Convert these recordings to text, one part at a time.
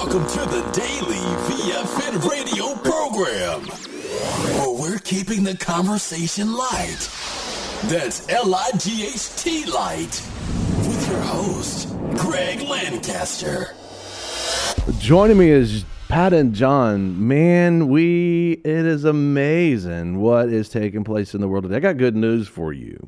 Welcome to the Daily VFN radio program, where we're keeping the conversation light. That's L-I-G-H-T light. With your host, Greg Lancaster. Joining me is Pat and John. Man, it is amazing what is taking place in the world today. I got good news for you.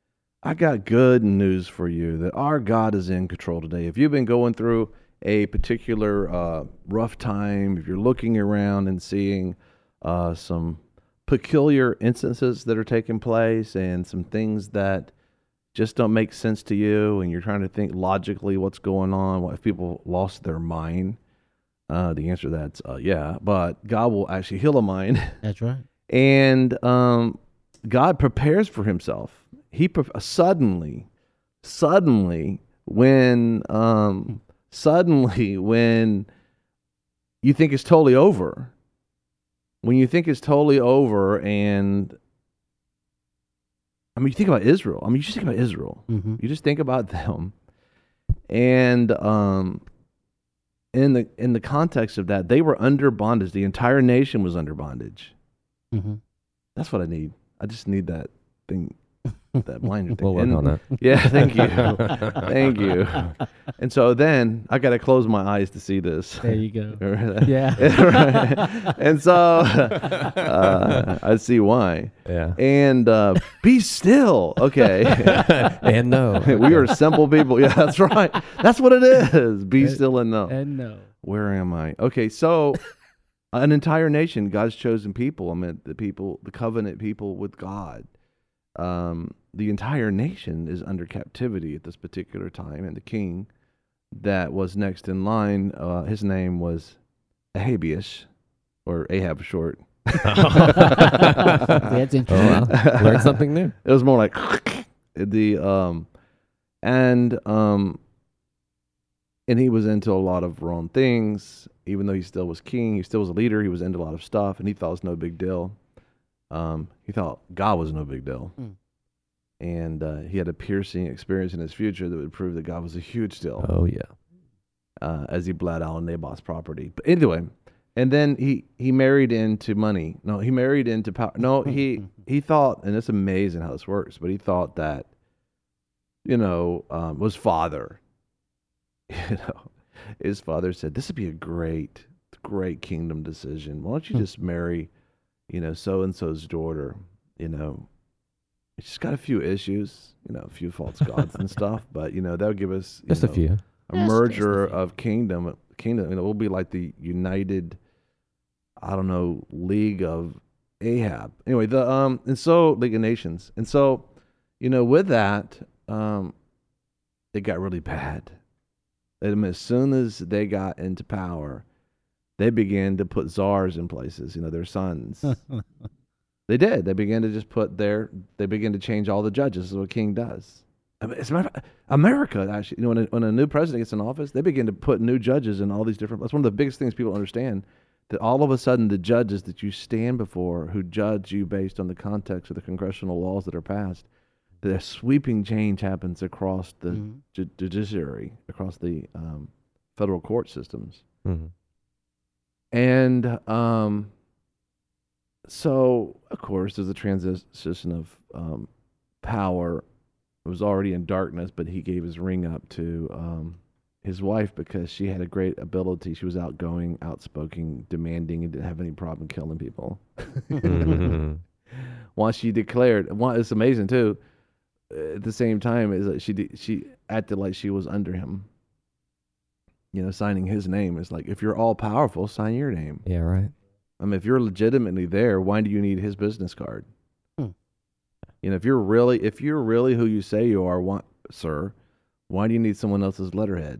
That our God is in control today. If you've been going through a particular rough time, if you're looking around and seeing some peculiar instances that are taking place and some things that just don't make sense to you, and you're trying to think logically what's going on, what if people lost their mind, the answer to that's yeah, but God will actually heal a mind. That's right. And God prepares for himself. He suddenly when you think it's totally over, and I mean, you think about Israel. You just think about Israel. Mm-hmm. You just think about them, and in the context of that, they were under bondage. The entire nation was under bondage. Mm-hmm. That's what I need. I just need that thing. That blinder thing. We'll work on that. Yeah, thank you. Thank you. And so then I got to close my eyes to see this. There you go. Yeah. Yeah. And so I see why. Yeah. And be still. Okay. And no. We are simple people. Yeah, that's right. That's what it is. Be still and know. And no. Where am I? Okay, so an entire nation, God's chosen people. I mean, the covenant people with God. The entire nation is under captivity at this particular time, and the king that was next in line, his name was Ahabius, or Ahab short. That's interesting. Oh, wow. Learned something new. It was more like and he was into a lot of wrong things. Even though he still was king, he still was a leader. He was into a lot of stuff, and he thought it was no big deal. He thought God was no big deal. And he had a piercing experience in his future that would prove that God was a huge deal. Oh, yeah. As he bled out on Naboth's property. But anyway, and then he married into money. No, he married into power. No, he thought, and it's amazing how this works, but he thought that, was father. His father said, this would be a great kingdom decision. Why don't you just marry, so-and-so's daughter, She's got a few issues, a few false gods and stuff, but that'll give us Just a few. A merger of kingdom. We'll be like the united, League of Ahab. Anyway, League of Nations, and so with that, it got really bad. And as soon as they got into power, they began to put czars in places. Their sons. They did. They began to they began to change all the judges. Is what a king does. I mean, it's America, actually. When a new president gets in office, they begin to put new judges in all these different. That's one of the biggest things people understand. That all of a sudden, the judges that you stand before, who judge you based on the context of the congressional laws that are passed, the sweeping change happens across the judiciary, across the federal court systems, and so, of course, there's a transition of power. It was already in darkness, but he gave his ring up to his wife because she had a great ability. She was outgoing, outspoken, demanding, and didn't have any problem killing people. Once she declared, it's amazing too. At the same time, is that she acted like she was under him. Signing his name is like, if you're all powerful, sign your name. Yeah, right. I mean, if you're legitimately there, why do you need his business card? If you're really who you say you are, sir, why do you need someone else's letterhead?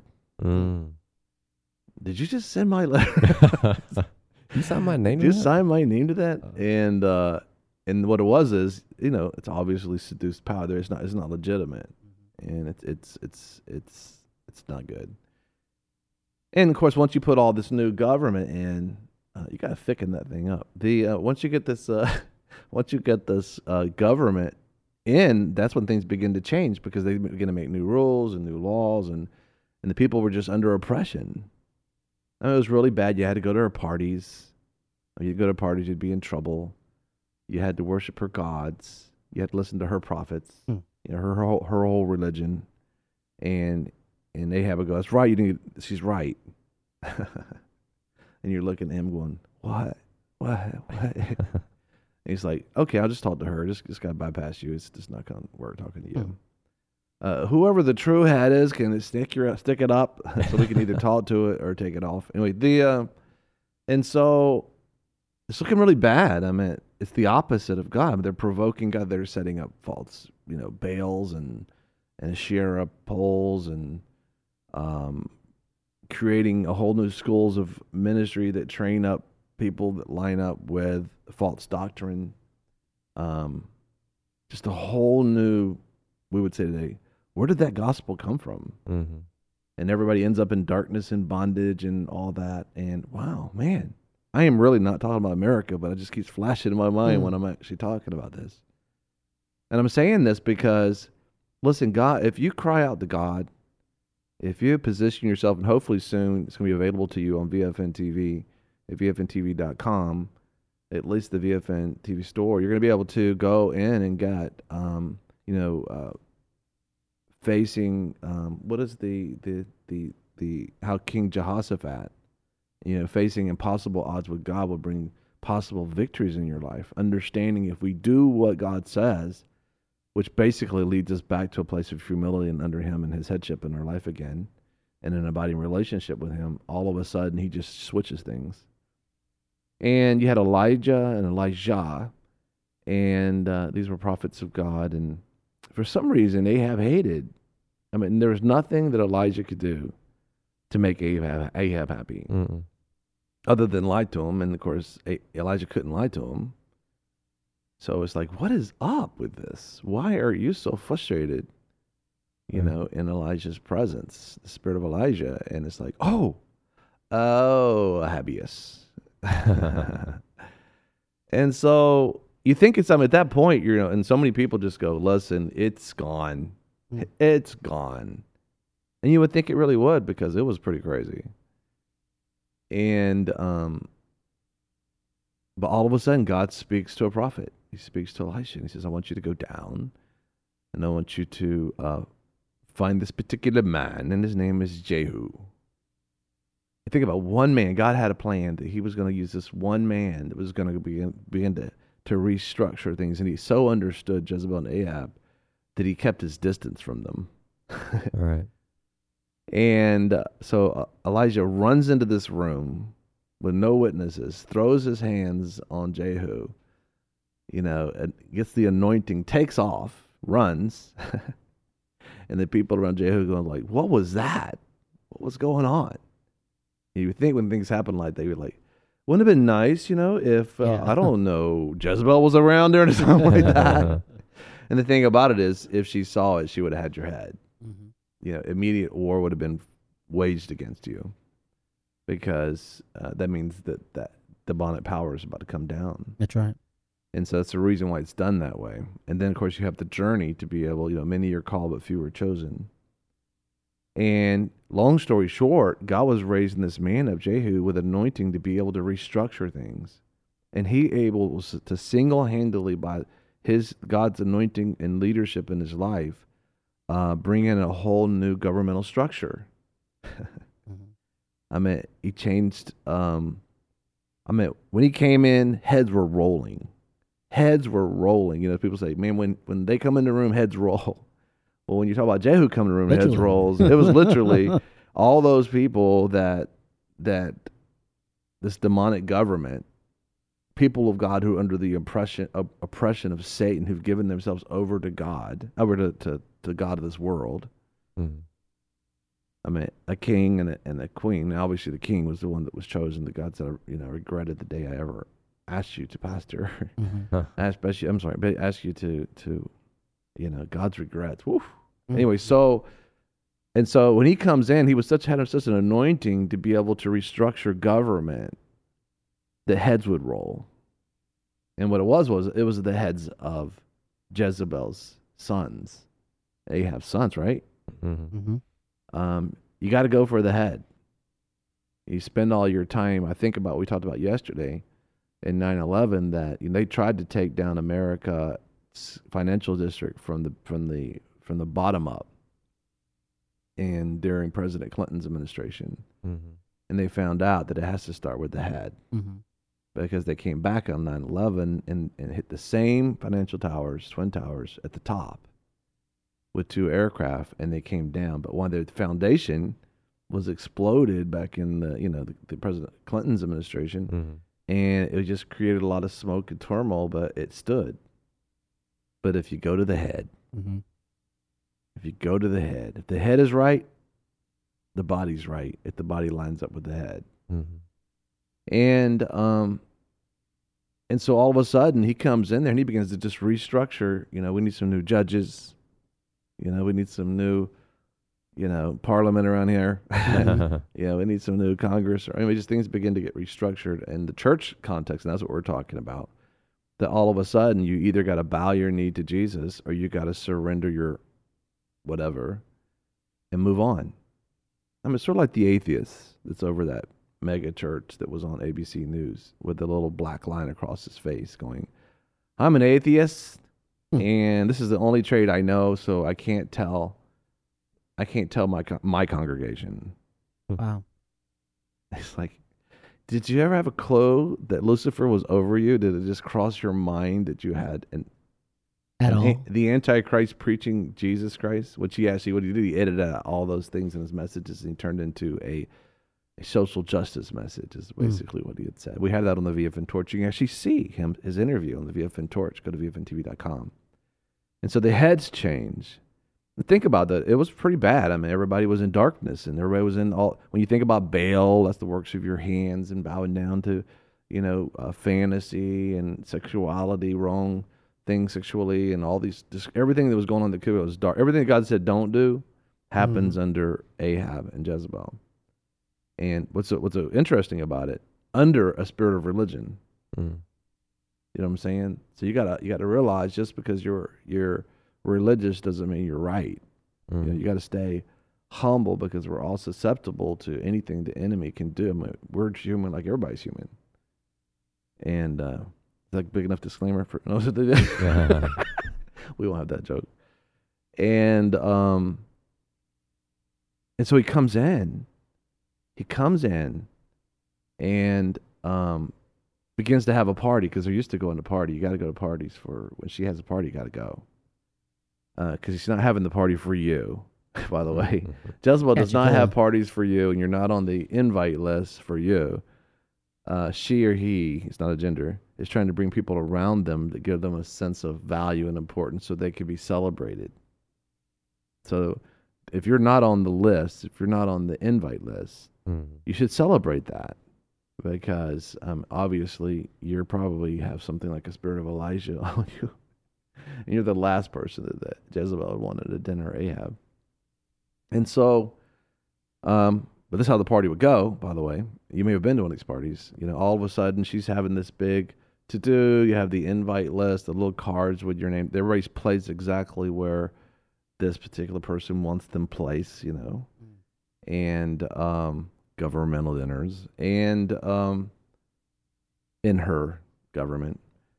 Did you just send my letter? You signed my name. Did you sign my name to that? And what it was is, it's obviously seduced power. It's not legitimate, and it's not good. And of course, once you put all this new government in. You got to thicken that thing up. Once you get this government in, that's when things begin to change because they begin to make new rules and new laws, and the people were just under oppression. I mean, it was really bad. You had to go to her parties. You'd go to parties, you'd be in trouble. You had to worship her gods. You had to listen to her prophets. Hmm. You know, her whole religion. And Ahab would go, that's right, she's right. And you're looking at him going, what? And he's like, okay, I'll just talk to her. Just got to bypass you. It's just not going to work talking to you. Whoever the true hat is, can stick it up so we can either talk to it or take it off. Anyway, and so it's looking really bad. I mean, it's the opposite of God. They're provoking God. They're setting up false, Baals and Asherah poles and creating a whole new schools of ministry that train up people that line up with false doctrine. Just a whole new, we would say today, where did that gospel come from? Mm-hmm. And everybody ends up in darkness and bondage and all that. And wow, man, I am really not talking about America, but it just keeps flashing in my mind when I'm actually talking about this. And I'm saying this because, listen, God, if you cry out to God, if you position yourself, and hopefully soon it's going to be available to you on VFN TV, at VFNTV.com, at least the VFN TV store, you're going to be able to go in and get, facing what is the how King Jehoshaphat, facing impossible odds with God will bring possible victories in your life. Understanding if we do what God says, which basically leads us back to a place of humility and under Him and His headship in our life again, and an abiding relationship with Him, all of a sudden He just switches things. And you had Elijah and Elijah, and these were prophets of God, and for some reason, Ahab hated. I mean, there was nothing that Elijah could do to make Ahab happy, other than lie to him. And of course, Elijah couldn't lie to him. So it's like, what is up with this? Why are you so frustrated? In Elijah's presence, the spirit of Elijah, and it's like, oh, Ahabius. And so you think it's at that point, and so many people just go, listen, it's gone. It's gone. And you would think it really would, because it was pretty crazy. And, but all of a sudden, God speaks to a prophet. He speaks to Elisha, and he says, I want you to go down, and I want you to find this particular man, and his name is Jehu. You think about one man. God had a plan that He was going to use this one man that was going to begin to restructure things, and He so understood Jezebel and Ahab that He kept His distance from them. All right. And so Elijah runs into this room with no witnesses, throws his hands on Jehu, and gets the anointing, takes off, runs, and the people around Jehu going like, what was that? What was going on? You would think when things happen like that, you would like, wouldn't it have been nice, if, I don't know, Jezebel was around there or something like that. And the thing about it is, if she saw it, she would have had your head. Mm-hmm. Immediate war would have been waged against you, because that means that demonic power is about to come down. That's right. And so that's the reason why it's done that way. And then, of course, you have the journey to be able, many are called, but few are chosen. And long story short, God was raising this man up, Jehu, with anointing to be able to restructure things. And he able to single-handedly, by God's anointing and leadership in his life, bring in a whole new governmental structure. I mean, he changed, when he came in, heads were rolling. Heads were rolling. People say, man, when they come in the room, heads roll. Well, when you talk about Jehu coming in the room, heads rolls. It was literally all those people that this demonic government, people of God who are under the oppression of Satan, who've given themselves over to God, over to God of this world. Mm-hmm. I mean, a king and a queen. Now, obviously, the king was the one that was chosen. The God said, I regretted the day I ever asked you to pastor. Mm-hmm. Ask you to God's regrets. Woof. Mm-hmm. Anyway, so when he comes in, he was had such an anointing to be able to restructure government that heads would roll. And what it was the heads of Jezebel's sons, Ahab's sons, right? Mm-hmm. Mm-hmm. You got to go for the head. You spend all your time. I think about what we talked about yesterday in 9/11 that they tried to take down America's financial district from the bottom up, and during President Clinton's administration, and they found out that it has to start with the head. Because they came back on 9/11 and hit the same financial towers, twin towers, at the top with 2 aircraft, and they came down. But one of the foundation was exploded back in the President Clinton's administration, and it just created a lot of smoke and turmoil, but it stood. But if you go to the head, if you go to the head, if the head is right, the body's right, if the body lines up with the head. And so all of a sudden he comes in there and he begins to just restructure. We need some new judges. We need some new, parliament around here. We need some new Congress. Just things begin to get restructured in the church context, and that's what we're talking about. That all of a sudden you either got to bow your knee to Jesus or you got to surrender your whatever and move on. It's sort of like the atheist that's over that mega church that was on ABC News with the little black line across his face going, I'm an atheist and this is the only trade I know, so I can't tell my congregation. Wow. It's like, did you ever have a clue that Lucifer was over you? Did it just cross your mind that you had the Antichrist preaching Jesus Christ? Which what he did, he edited out all those things in his messages and he turned into a social justice message is basically what he had said. We have that on the VFN Torch. You can actually see his interview on the VFN Torch. Go to VFNTV.com. And so the heads change. And think about that. It was pretty bad. Everybody was in darkness and everybody was in all. When you think about Baal, that's the works of your hands and bowing down to, fantasy and sexuality, wrong things sexually and all these, just everything that was going on in the Kuba was dark. Everything that God said don't do happens under Ahab and Jezebel. And what's so interesting about it, under a spirit of religion, you know what I'm saying? So you gotta realize just because you're religious doesn't mean you're right. You got to stay humble because we're all susceptible to anything the enemy can do. We're human like everybody's human. And like big enough disclaimer for we won't have that joke. And so he comes in. He comes in and begins to have a party because they're used to going to party. You got to go to parties when she has a party, you got to go. Because he's not having the party for you, by the way. Jezebel does not have parties for you, and you're not on the invite list for you. She or he, it's not a gender, is trying to bring people around them to give them a sense of value and importance so they can be celebrated. So if you're not on the list, if you're not on the invite list, you should celebrate that because obviously you probably have something like a spirit of Elijah on you. And you're the last person that Jezebel wanted to dinner Ahab. And so, but this is how the party would go, by the way. You may have been to one of these parties. All of a sudden she's having this big to-do. You have the invite list, the little cards with your name. Everybody's placed exactly where this particular person wants them placed, and governmental dinners and in her government.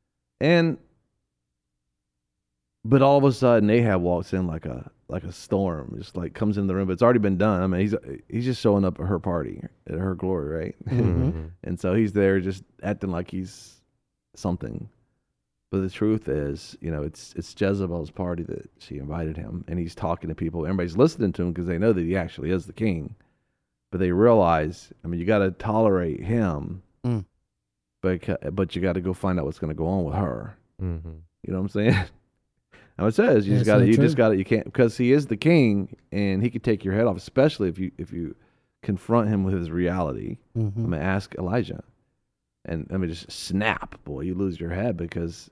But all of a sudden Ahab walks in like a storm, just like comes in the room, but it's already been done. He's just showing up at her party, at her glory, right? And so he's there just acting like he's something. But the truth is, it's Jezebel's party that she invited him, and he's talking to people. Everybody's listening to him because they know that he actually is the king. But they realize, you got to tolerate him, but you got to go find out what's going to go on with her. You know what I'm saying? Now it says you can't, because he is the king and he could take your head off, especially if you confront him with his reality. I'm gonna ask Elijah, and just snap, boy, you lose your head because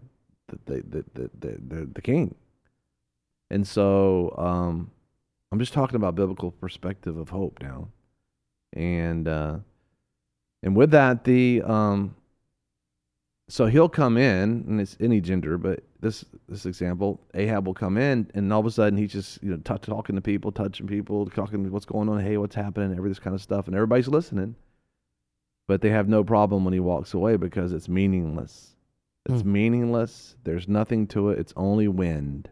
the king. And so I'm just talking about biblical perspective of hope now, and with that so he'll come in, and it's any gender, but this example, Ahab will come in, and all of a sudden he's just talking to people, touching people, talking what's going on, hey, what's happening, every this kind of stuff, and everybody's listening, but they have no problem when he walks away because it's meaningless. It's meaningless. There's nothing to it. It's only wind.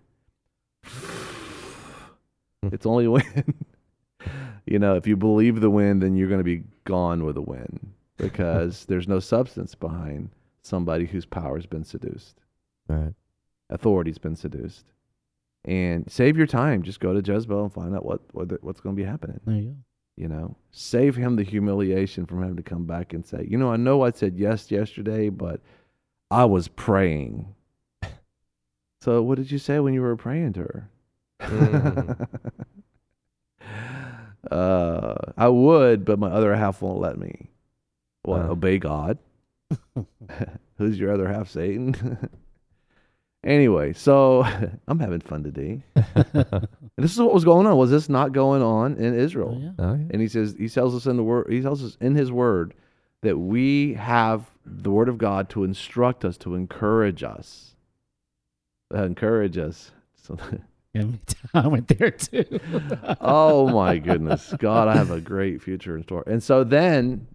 It's only wind. If you believe the wind, then you're going to be gone with the wind because there's no substance behind somebody whose power has been seduced. Right. Authority's been seduced. And save your time. Just go to Jezebel and find out what's going to be happening. There you go. Save him the humiliation from having to come back and say, I know I said yes yesterday, but I was praying. So what did you say when you were praying to her? I would, but my other half won't let me. What? Obey God? Who's your other half, Satan? Anyway, so I'm having fun today. And this is what was going on. Was this not going on in Israel? Oh, yeah. Oh, yeah. And he tells us in the word, he tells us in his word that we have the word of God to instruct us, to encourage us. So, Yeah, me too. I went there too. oh my goodness, God, I have a great future in store. And so then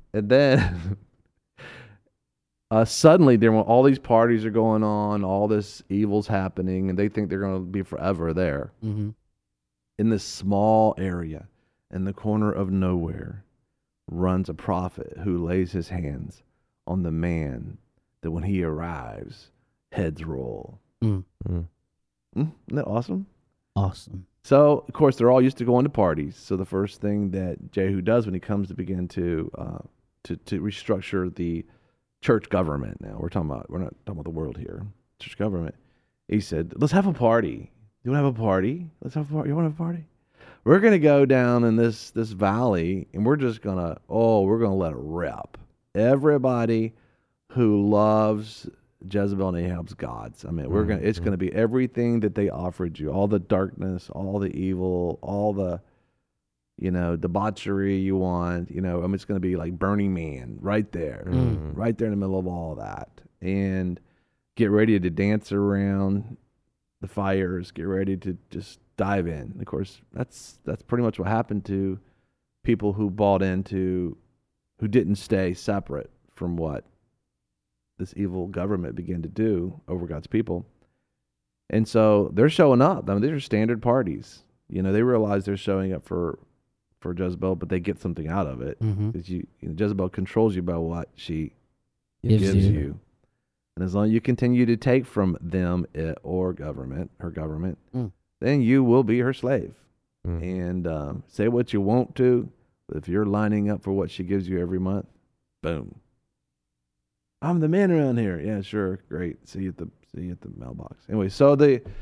suddenly there were all these parties are going on, all this evil's happening, and they think they're going to be forever there Mm-hmm. in this small area in the corner of nowhere. Runs a prophet who lays his hands on the man that when he arrives, heads roll. Isn't that awesome? Awesome. So, of course, they're all used to going to parties. So the first thing that Jehu does when he comes to begin to restructure the church government, we're not talking about the world here, church government. He said, let's have a party. You want to have a party? Let's have a party. You want to have a party? We're going to go down in this valley, and we're just going to let it rip. Everybody who loves Jezebel and Ahab's gods. I mean, it's going to be everything that they offered you, all the darkness, all the evil, all the, debauchery you want. It's going to be like Burning Man right there, right there in the middle of all that. And get ready to dance around the fires, get ready to just dive in. And of course, that's pretty much what happened to people who bought into, who didn't stay separate from what this evil government began to do over God's people. And so they're showing up. I mean, these are standard parties. They realize they're showing up for Jezebel, but they get something out of it. Because Jezebel controls you by what she gives you. And as long as you continue to take from them or her government, then you will be her slave. And say what you want to, but if you're lining up for what she gives you every month, boom. I'm the man around here. Yeah, sure, great. See you at the mailbox. Anyway, so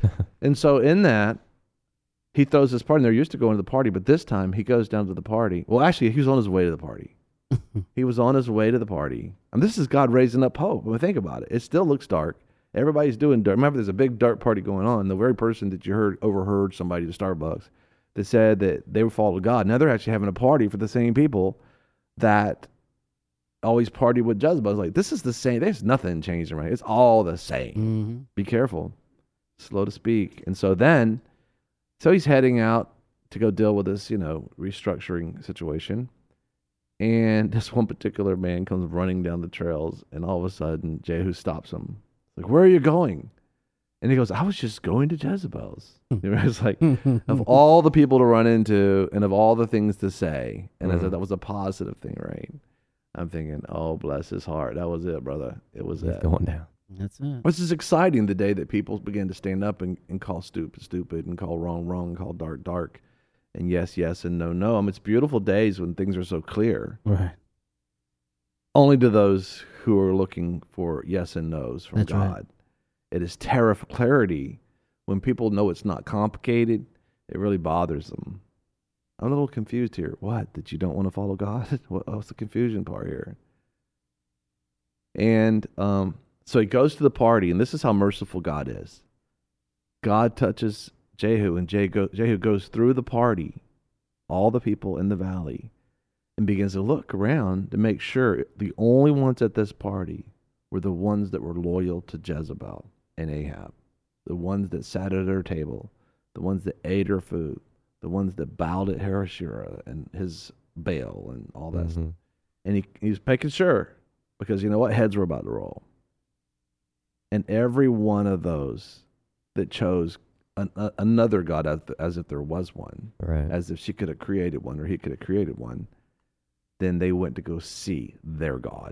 in that, he throws this party. And they're used to going to the party, but this time he goes down to the party. Well, actually, he was on his way to the party. He was on his way to the party. And this is God raising up hope. When I think about it, it still looks dark. Everybody's doing dirt. Remember, there's a big dark party going on. The very person that you overheard somebody at Starbucks that said that they were following God. Now they're actually having a party for the same people that always partied with Jezebel. It's like, this is the same. There's nothing changing, right? It's all the same. Be careful. Slow to speak. And so he's heading out to go deal with this, restructuring situation. And this one particular man comes running down the trails, and all of a sudden, Jehu stops him. Like, where are you going? And he goes, I was just going to Jezebel's. It's like, of all the people to run into and of all the things to say, and I said that was a positive thing, right? I'm thinking, oh, bless his heart. That was it, brother. It was it. Going down. That's it. This is exciting, the day that people begin to stand up and call stupid, and call wrong, and call dark, and yes, and no. I mean, it's beautiful days when things are so clear. Right. Only to those who are looking for yes and no's from That's God. Right. It is clarity. When people know it's not complicated, it really bothers them. I'm a little confused here. What? That you don't want to follow God? What's the confusion part here? And so he goes to the party, and this is how merciful God is. God touches Jehu, and Jehu goes through the party, all the people in the valley, and begins to look around to make sure the only ones at this party were the ones that were loyal to Jezebel and Ahab. the ones that sat at her table, the ones that ate her food, the ones that bowed at Herashira and his Baal and all that stuff. And he was making sure, because you know what? Heads were about to roll. And every one of those that chose another God as if there was one, Right. as if she could have created one or he could have created one, then they went to go see their God.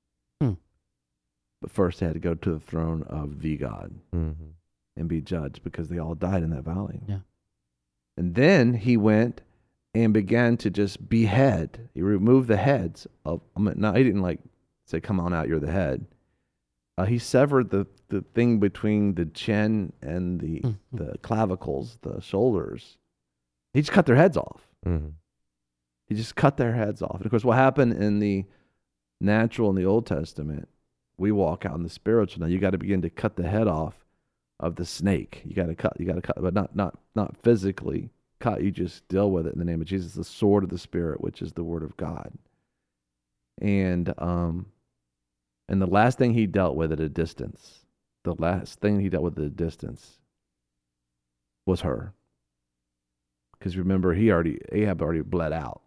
But first they had to go to the throne of the God and be judged, because they all died in that valley. Yeah. And then he went and began to just behead. He removed the heads of, now he didn't like say, come on out, you're the head. He severed the thing between the chin and the clavicles, the shoulders. He just cut their heads off. He just cut their heads off. And of course, what happened in the natural in the Old Testament, we walk out in the spiritual. Now you got to begin to cut the head off of the snake. You got to cut, but not physically cut. You just deal with it in the name of Jesus, the sword of the Spirit, which is the Word of God. And the last thing he dealt with at a distance, was her. Because remember, Ahab already bled out.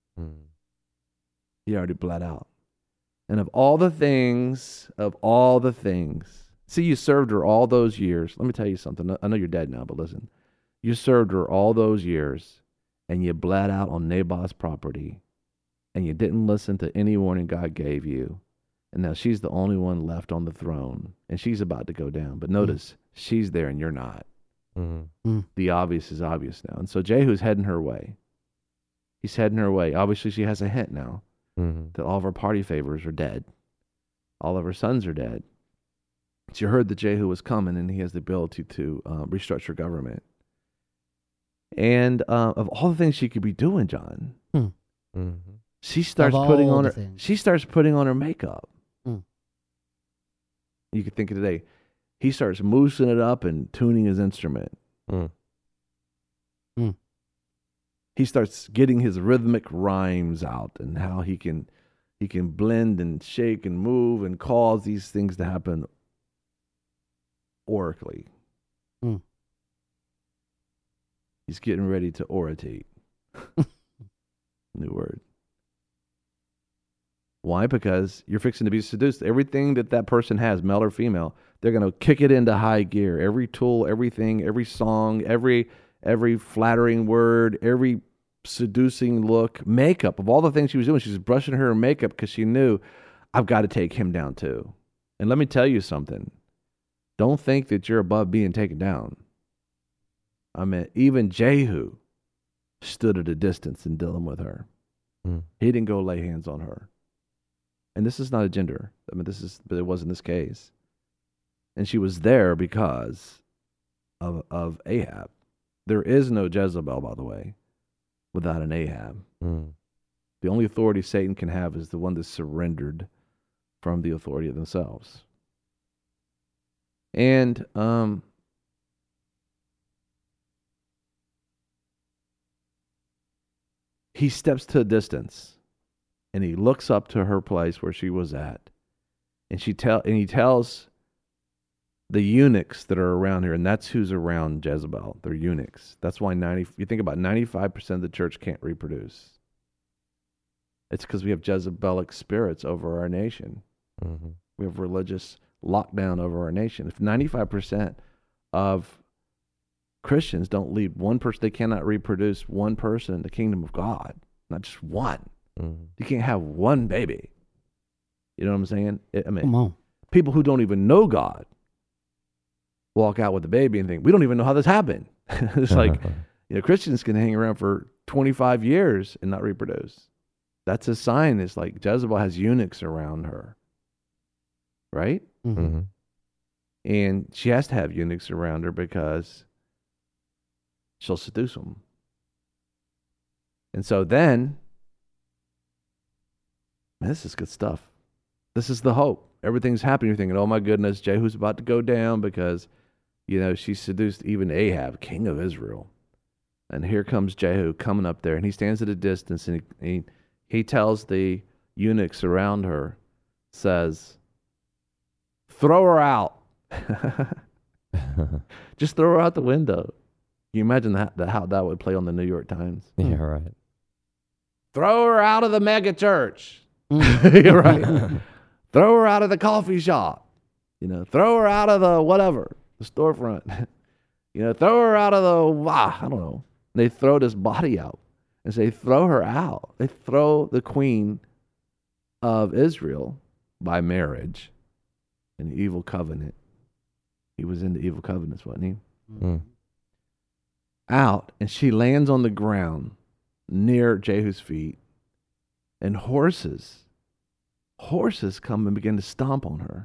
He already bled out. And of all the things, see, you served her all those years. Let me tell you something. I know you're dead now, but listen. You served her all those years, and you bled out on Naboth's property, and you didn't listen to any warning God gave you. And now she's the only one left on the throne, and she's about to go down. But notice, she's there and you're not. The obvious is obvious now. And so Jehu's heading her way. He's heading her way. Obviously, she has a hint now that all of her party favors are dead. All of her sons are dead. She heard that Jehu was coming, and he has the ability to restructure government. And of all the things she could be doing, John, she starts putting on her makeup. You could think of today. He starts moosing it up and tuning his instrument. He starts getting his rhythmic rhymes out and how he can blend and shake and move and cause these things to happen oracally. He's getting ready to oratate. New word. Why? Because you're fixing to be seduced. Everything that person has, male or female, they're going to kick it into high gear. Every tool, everything, every song, every flattering word, every seducing look, makeup. Of all the things she was doing, she was brushing her makeup because she knew, I've got to take him down too. And let me tell you something. Don't think that you're above being taken down. I mean, even Jehu stood at a distance in dealing with her. He didn't go lay hands on her. And this is not a gender. I mean, but it was in this case. And she was there because of Ahab. There is no Jezebel, by the way, without an Ahab. The only authority Satan can have is the one that's surrendered from the authority of themselves. And he steps to a distance. And he looks up to her place where she was at. And he tells the eunuchs that are around here, and that's who's around Jezebel. They're eunuchs. That's why you think about 95% of the church can't reproduce. It's because we have Jezebelic spirits over our nation. We have religious lockdown over our nation. If 95% of Christians don't lead one person, they cannot reproduce one person in the kingdom of God. Not just one. You can't have one baby. You know what I'm saying? Come on. People who don't even know God walk out with a baby and think, we don't even know how this happened. It's like, Christians can hang around for 25 years and not reproduce. That's a sign. It's like Jezebel has eunuchs around her. Right? And she has to have eunuchs around her because she'll seduce them. And so then, man, this is good stuff. This is the hope. Everything's happening. You're thinking, oh my goodness, Jehu's about to go down because, she seduced even Ahab, king of Israel. And here comes Jehu coming up there, and he stands at a distance, and he tells the eunuchs around her, says, throw her out. Just throw her out the window. Can you imagine how that would play on the New York Times? Yeah, right. Throw her out of the mega church. You're right. Throw her out of the coffee shop. Throw her out of the whatever, the storefront. Throw her out of the, I don't know. They throw this body out and say, throw her out. They throw the queen of Israel by marriage in the evil covenant. He was in the evil covenants, wasn't he? Mm. Out, and she lands on the ground near Jehu's feet, and horses come and begin to stomp on her.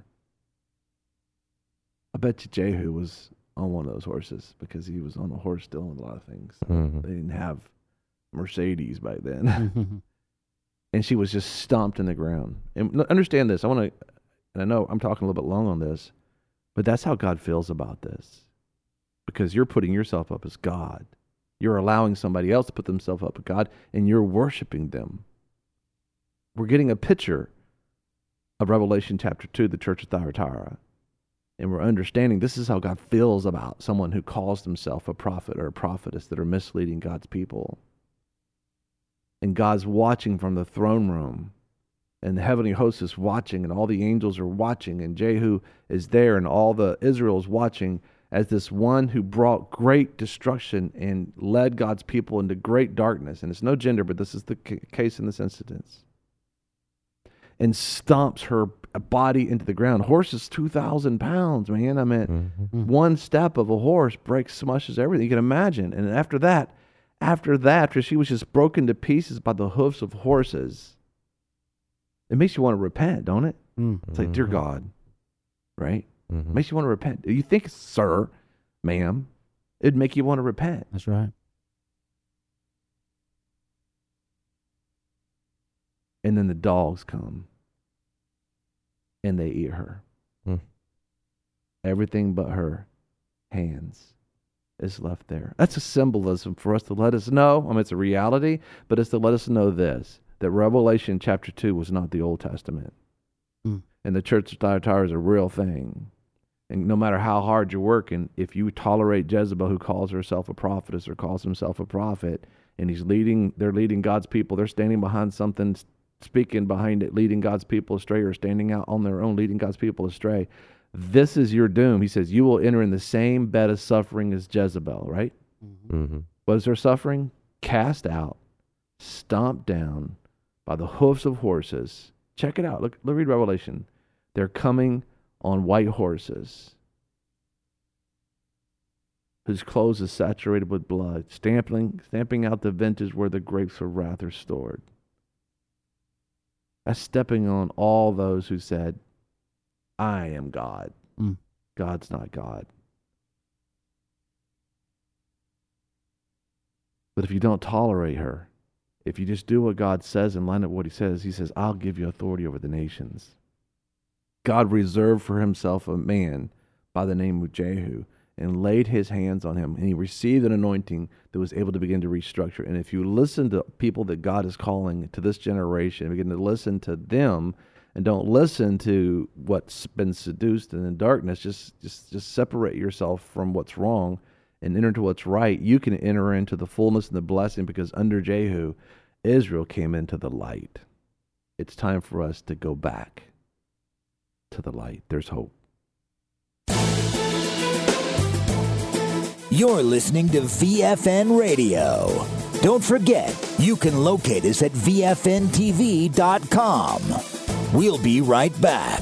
I bet you Jehu was on one of those horses because he was on a horse doing a lot of things. Mhm. They didn't have Mercedes back then. And she was just stomped in the ground. And understand this. And I know I'm talking a little bit long on this, but that's how God feels about this. Because you're putting yourself up as God. You're allowing somebody else to put themselves up as God, and you're worshiping them. We're getting a picture of Revelation chapter 2, the church of Thyatira. And we're understanding this is how God feels about someone who calls themselves a prophet or a prophetess that are misleading God's people. And God's watching from the throne room. And the heavenly host is watching, and all the angels are watching, and Jehu is there, and all the Israel is watching as this one who brought great destruction and led God's people into great darkness. And it's no gender, but this is the case in this instance. And stomps her body into the ground. Horse is 2,000 pounds, man. I mean, one step of a horse smushes everything. You can imagine. And after that, after she was just broken to pieces by the hoofs of horses, it makes you want to repent, don't it? It's like, dear God, right? Mhm. Makes you want to repent. You think, sir, ma'am, it'd make you want to repent. That's right. And then the dogs come and they eat her. Mm. Everything but her hands is left there. That's a symbolism for us to let us know. I mean, it's a reality, but it's to let us know this, that Revelation chapter 2 was not the Old Testament. And the church of Thyatira is a real thing. And no matter how hard you're working, if you tolerate Jezebel, who calls herself a prophetess or calls himself a prophet, and they're leading God's people, they're standing behind something, speaking behind it, leading God's people astray, or standing out on their own, leading God's people astray. This is your doom. He says, you will enter in the same bed of suffering as Jezebel, right? Mhm. What is her suffering? Cast out, stomped down by the hoofs of horses. Check it out. Look, read Revelation. They're coming on white horses, whose clothes is saturated with blood, stamping out the vintage where the grapes of wrath are stored. That's stepping on all those who said, I am God. God's not God. But if you don't tolerate her, if you just do what God says and line up what he says, I'll give you authority over the nations. God reserved for himself a man by the name of Jehu and laid his hands on him, and he received an anointing that was able to begin to restructure. And if you listen to people that God is calling to this generation, begin to listen to them and don't listen to what's been seduced and in darkness, just separate yourself from what's wrong and enter into what's right, you can enter into the fullness and the blessing, because under Jehu, Israel came into the light. It's time for us to go back to the light. There's hope. You're listening to VFN Radio. Don't forget, you can locate us at VFNTV.com. We'll be right back.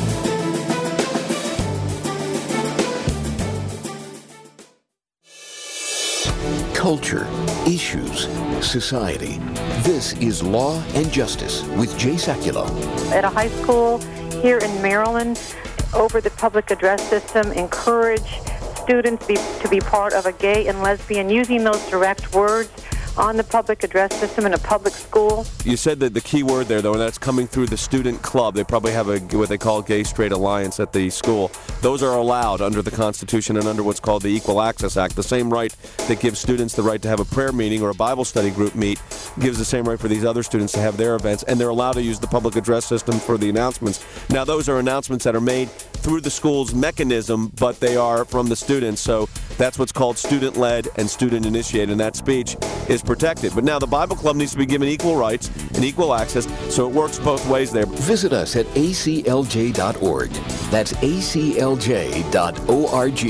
Culture, issues, society. This is Law and Justice with Jay Sekulow. At a high school here in Maryland, over the public address system, encourage students to be part of a gay and lesbian, using those direct words on the public address system in a public school. You said that the key word there, though, and that's coming through the student club. They probably have what they call Gay Straight Alliance at the school. Those are allowed under the Constitution and under what's called the Equal Access Act. The same right that gives students the right to have a prayer meeting or a Bible study group meet gives the same right for these other students to have their events, and they're allowed to use the public address system for the announcements. Now, those are announcements that are made through the school's mechanism, but they are from the students, so that's what's called student-led and student-initiated, and that speech is protected. But now the Bible Club needs to be given equal rights and equal access, so it works both ways there. Visit us at aclj.org. That's aclj.org.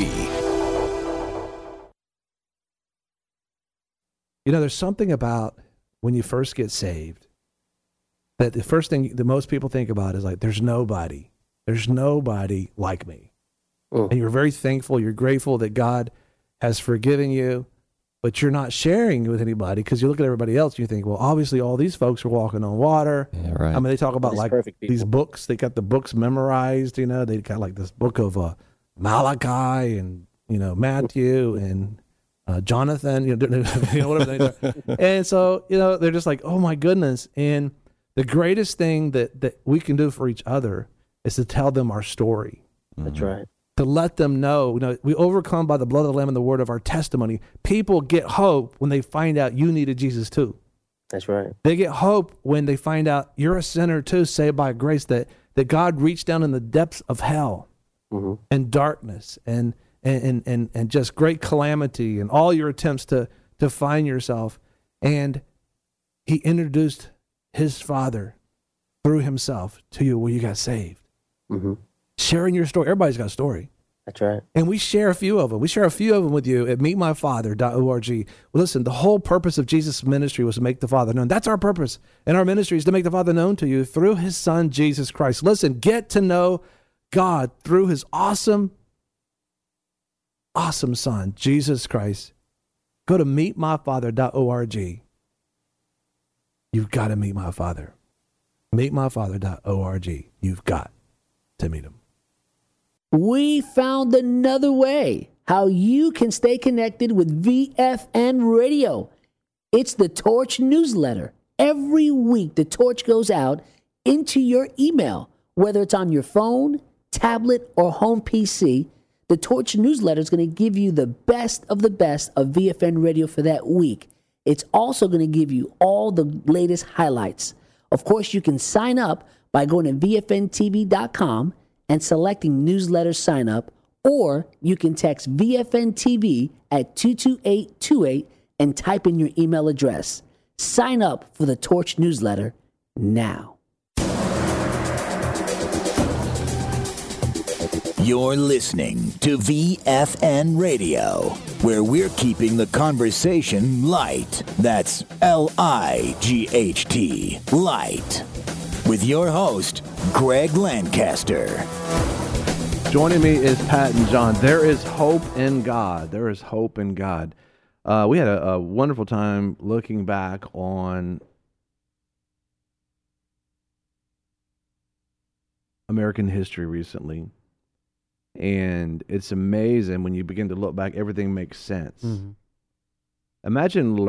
You know, there's something about when you first get saved that the first thing that most people think about is like, there's nobody like me. And you're very thankful, you're grateful that God has forgiven you, but you're not sharing with anybody because you look at everybody else and you think, well, obviously all these folks are walking on water. Yeah, right. I mean, they talk about These like perfect people. these books. They got the books memorized, you know. They got like this book of Malachi and, you know, Matthew and Jonathan, you know, whatever they are. And so, you know, they're just like, oh my goodness. And the greatest thing that we can do for each other is to tell them our story. That's right. To let them know, you know, we overcome by the blood of the Lamb and the word of our testimony. People get hope when they find out you needed Jesus too. That's right. They get hope when they find out you're a sinner too, saved by grace, that God reached down in the depths of hell and darkness and just great calamity and all your attempts to find yourself. And he introduced his Father through himself to you where you got saved. Sharing your story. Everybody's got a story. That's right. And we share a few of them. We share a few of them with you at meetmyfather.org. Well, listen, the whole purpose of Jesus' ministry was to make the Father known. That's our purpose. And our ministry is to make the Father known to you through his Son, Jesus Christ. Listen, get to know God through his awesome Son, Jesus Christ. Go to meetmyfather.org. You've got to meet my Father. Meetmyfather.org. You've got to meet him. We found another way how you can stay connected with VFN Radio. It's the Torch newsletter. Every week, the Torch goes out into your email, whether it's on your phone, tablet, or home PC. The Torch newsletter is going to give you the best of VFN Radio for that week. It's also going to give you all the latest highlights. Of course, you can sign up by going to VFNTV.com and selecting newsletter sign up, or you can text VFN TV at 22828 and type in your email address. Sign up for the Torch newsletter now. You're listening to VFN Radio, where we're keeping the conversation light. That's L-I-G-H-T, light. With your host, Greg Lancaster. Joining me is Pat and John. There is hope in God. There is hope in God. We had a wonderful time looking back on American history recently. And it's amazing when you begin to look back, everything makes sense. Imagine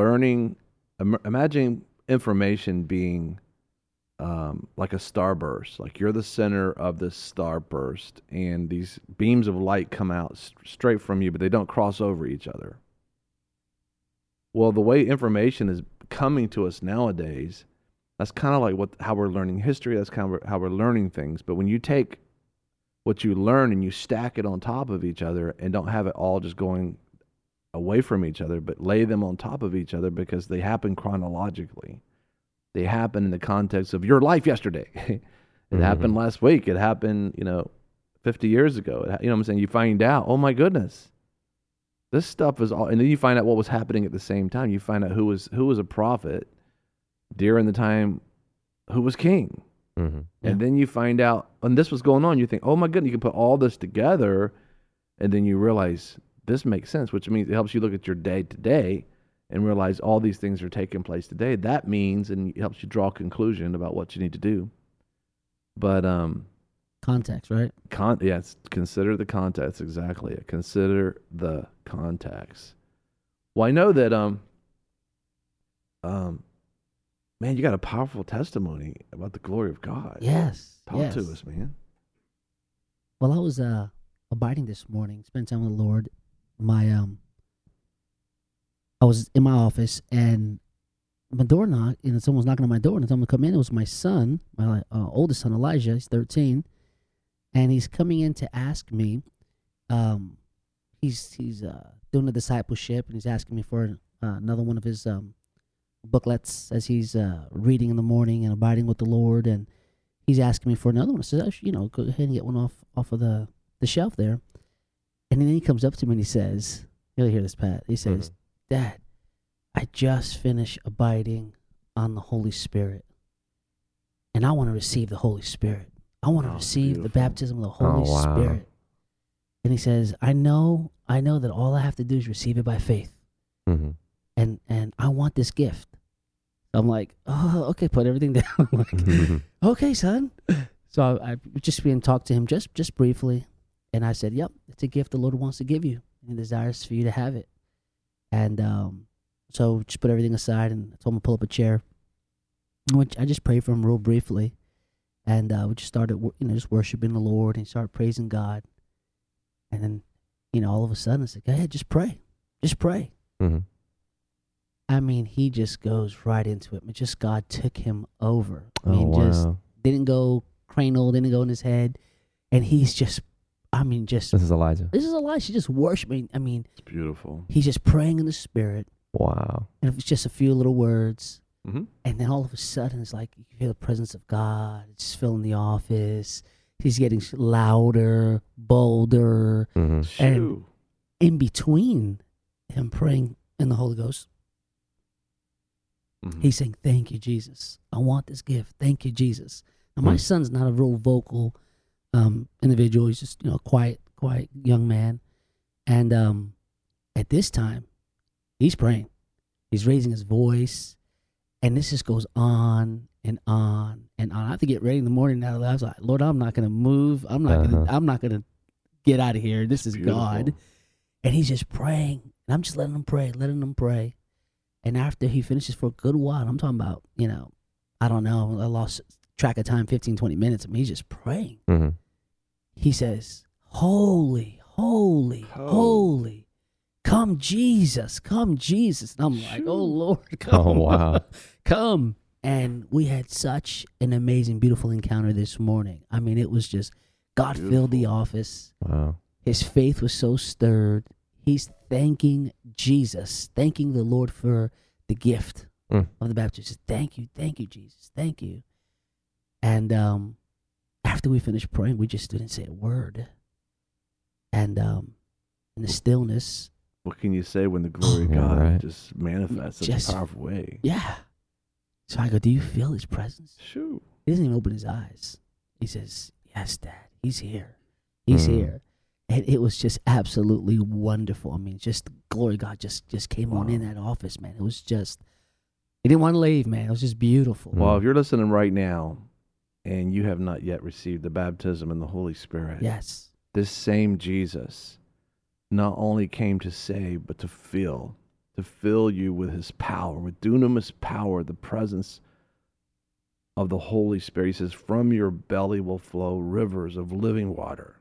information being like a starburst, like you're the center of this starburst, and these beams of light come out straight from you, but they don't cross over each other. Well, the way information is coming to us nowadays, that's kind of like how we're learning history. That's kind of how we're learning things. But when you take what you learn and you stack it on top of each other and don't have it all just going away from each other, but lay them on top of each other because they happen chronologically. They happen in the context of your life yesterday. It happened last week. It happened, 50 years ago. You know what I'm saying? You find out, oh my goodness, this stuff is all, and then you find out what was happening at the same time. You find out who was a prophet during the time, who was king. And then you find out, and this was going on, you think, oh my goodness, you can put all this together, and then you realize this makes sense, which means it helps you look at your day to day and realize all these things are taking place today. That means, and it helps you draw a conclusion about what you need to do. But context, right? Yes, consider the context, exactly. Consider the context. Well, I know that man, you got a powerful testimony about the glory of God. Yes. Talk yes. to us, man. Well, I was abiding this morning, spending time with the Lord. I was in my office and my door knocked, and someone was knocking on my door, and someone come in. It was my son, my oldest son, Elijah. He's 13, and he's coming in to ask me. He's doing a discipleship, and he's asking me for another one of his booklets as he's reading in the morning and abiding with the Lord, and he's asking me for another one. I said, go ahead and get one off of the shelf there. And then he comes up to me and he says, you'll hear this, Pat. He says, Dad, I just finished abiding on the Holy Spirit, and I want to receive the Holy Spirit. I want to receive the baptism of the Holy Spirit. And he says, I know that all I have to do is receive it by faith. Mm-hmm. And I want this gift. I'm like, oh, okay, put everything down. I'm like, okay, son. So I just being talked to him just briefly, and I said, yep, it's a gift the Lord wants to give you, and He desires for you to have it. And so just put everything aside, and I told him to pull up a chair. I just prayed for him real briefly, and we just started, just worshiping the Lord, and started praising God. And then, all of a sudden, I said, go ahead, just pray. Just pray. Mm-hmm. I mean, he just goes right into it. Just God took him over. I mean, just didn't go cranial, didn't go in his head. And he's just, This is Elijah. This is Elijah just worshiping. I mean, it's beautiful. He's just praying in the Spirit. Wow. And it was just a few little words. Mm-hmm. And then all of a sudden, it's like you feel the presence of God. It's filling the office. He's getting louder, bolder. Mm-hmm. And in between him praying in the Holy Ghost, he's saying, thank you, Jesus. I want this gift. Thank you, Jesus. Now, my son's not a real vocal individual. He's just, quiet young man. And at this time, he's praying. He's raising his voice. And this just goes on and on and on. I have to get ready in the morning. Now I was like, Lord, I'm not going to move. I'm not going to get out of here. This is beautiful. God. And he's just praying. And I'm just letting him pray. And after he finishes for a good while, I'm talking about, I don't know, I lost track of time, 15, 20 minutes. I mean, he's just praying. Mm-hmm. He says, holy, holy, holy. Come, Jesus. Come, Jesus. And I'm like, oh, Lord, come. Oh, wow. Come. And we had such an amazing, beautiful encounter this morning. I mean, it was just, God filled the office. Wow. His faith was so stirred. He's thanking Jesus, thanking the Lord for the gift of the baptism. Thank you, Jesus, thank you. And after we finished praying, we just didn't say a word. And in the stillness, what can you say when the glory of God just manifests in a powerful way? Yeah. So I go, do you feel His presence? Sure. He doesn't even open his eyes. He says, yes, Dad, He's here. He's here. And it was just absolutely wonderful. I mean, just the glory of God just came on in that office, man. It was just, he didn't want to leave, man. It was just beautiful. Well, if you're listening right now and you have not yet received the baptism in the Holy Spirit, yes, this same Jesus not only came to save, but to fill you with His power, with dunamis power, the presence of the Holy Spirit. He says, from your belly will flow rivers of living water.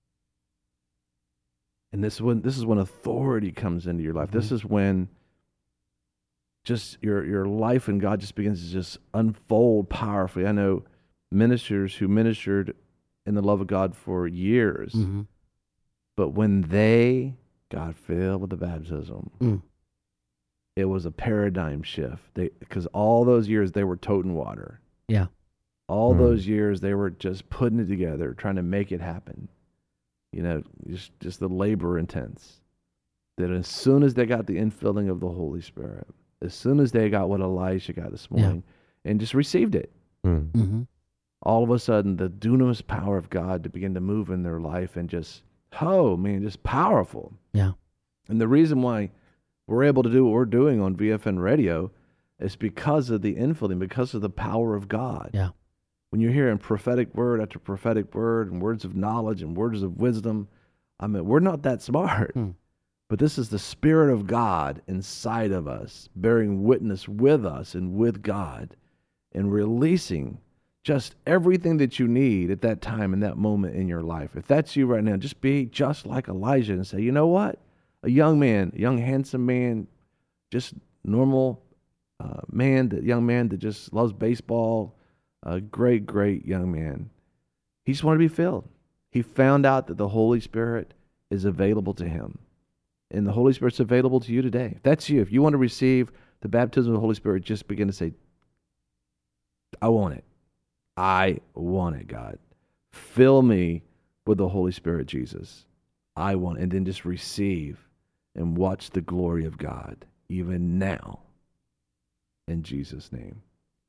And this is when authority comes into your life. Mm-hmm. This is when just your life in God just begins to just unfold powerfully. I know ministers who ministered in the love of God for years, but when they got filled with the baptism, it was a paradigm shift. Because all those years they were toting water. Yeah. All those years they were just putting it together, trying to make it happen. Just the labor intense. That as soon as they got the infilling of the Holy Spirit, as soon as they got what Elisha got this morning, and just received it, all of a sudden the dunamis power of God to begin to move in their life and just powerful. Yeah. And the reason why we're able to do what we're doing on VFN Radio is because of the infilling, because of the power of God. Yeah. When you're hearing prophetic word after prophetic word and words of knowledge and words of wisdom, I mean, we're not that smart. But this is the Spirit of God inside of us, bearing witness with us and with God, and releasing just everything that you need at that time and that moment in your life. If that's you right now, just be just like Elijah and say, you know what? A young man, a young handsome man, just normal young man that just loves baseball, a great, great young man. He just wanted to be filled. He found out that the Holy Spirit is available to him. And the Holy Spirit's available to you today. If that's you, if you want to receive the baptism of the Holy Spirit, just begin to say, I want it. I want it, God. Fill me with the Holy Spirit, Jesus. I want it. And then just receive and watch the glory of God, even now, in Jesus' name.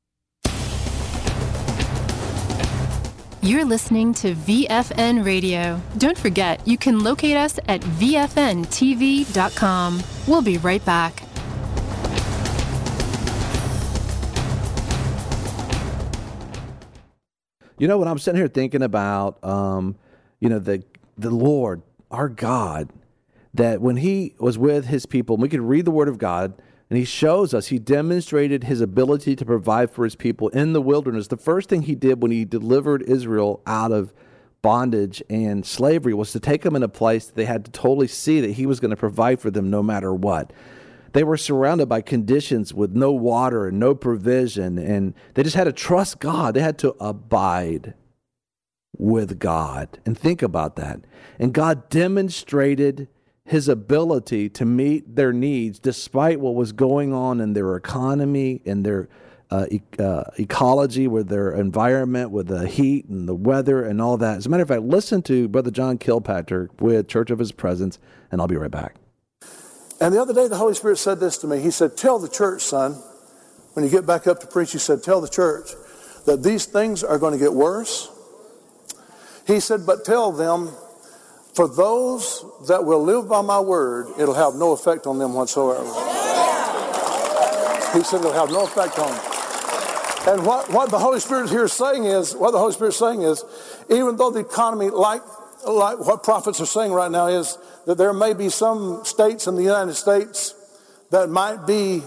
You're listening to VFN Radio. Don't forget, you can locate us at VFNTV.com. We'll be right back. You know, when I'm sitting here thinking about, the Lord, our God, that when he was with his people, we could read the Word of God, and he shows us, he demonstrated his ability to provide for his people in the wilderness. The first thing he did when he delivered Israel out of bondage and slavery was to take them in a place that they had to totally see that he was going to provide for them no matter what. They were surrounded by conditions with no water and no provision, and they just had to trust God. They had to abide with God. And think about that. And God demonstrated his ability to meet their needs despite what was going on in their economy, in their ecology, with their environment, with the heat and the weather and all that. As a matter of fact, listen to Brother John Kilpatrick with Church of His Presence, and I'll be right back. And the other day, the Holy Spirit said this to me. He said, tell the church, son, when you get back up to preach, he said, tell the church that these things are going to get worse. He said, but tell them, for those that will live by my word, it'll have no effect on them whatsoever. He said it'll have no effect on them. And what the Holy Spirit here is saying is, even though the economy, like what prophets are saying right now, is that there may be some states in the United States that might be